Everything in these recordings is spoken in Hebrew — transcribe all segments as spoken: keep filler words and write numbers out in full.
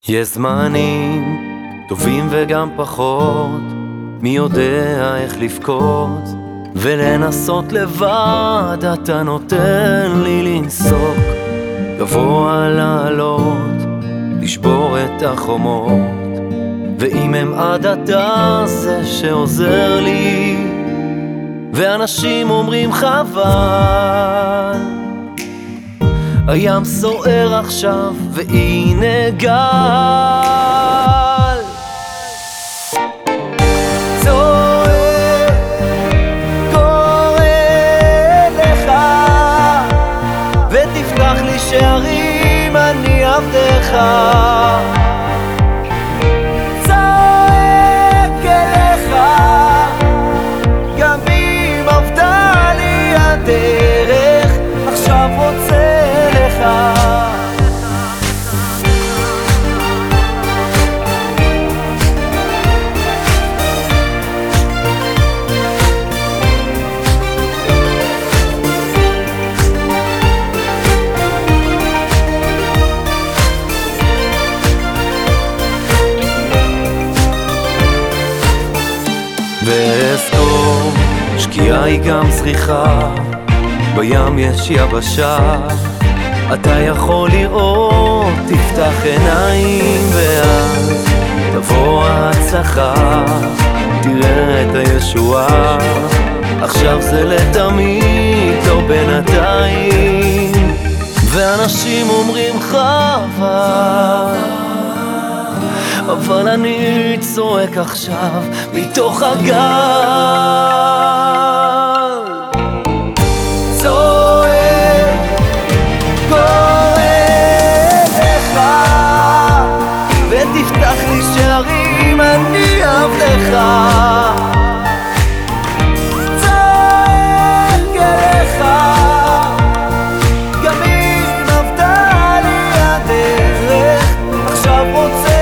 יש זמנים טובים וגם פחות, מי יודע איך לבכות ולנסות לבד. אתה נותן לי לנסוק, גבוה לעלות, לשבור את החומות, ואם הם עד אתה זה שעוזר לי. ואנשים אומרים חבל, הים סוער עכשיו והנה גל צועק, קורא לך ותפתח לי שערים, אני עבדך. צועק אליך גם אם עבדה לי הדרך, עכשיו רוצה לך. ואזכור, שקיעה היא גם זריחה, בים יש יבשה, אתה יכול לראות, תפתח עיניים ואז תבוא ההצלחה, תראה את הישועה, עכשיו זה לתמיד, לא בינתיים. ואנשים אומרים חבל, אבל אני צועק עכשיו מתוך הגל, צועק, קורא לך ותפתח לי שערים, אני עבדך. צועק אליך גם אם עבדה לי הדרך, עכשיו רוצה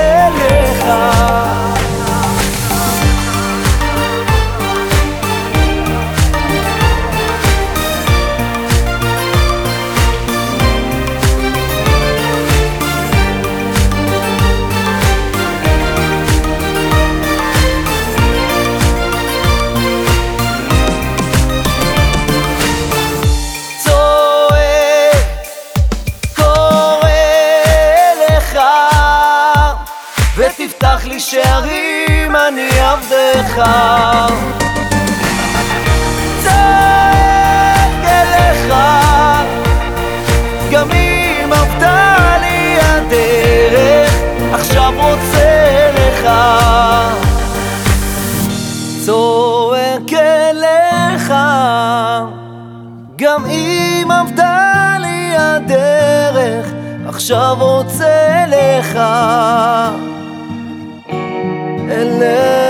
ותפתח לי שערים, אני עבדך. צועק אליך גם אם עבדה לי הדרך, עכשיו רוצה לך. צועק אליך גם אם עבדה לי הדרך, עכשיו רוצה לך. אלה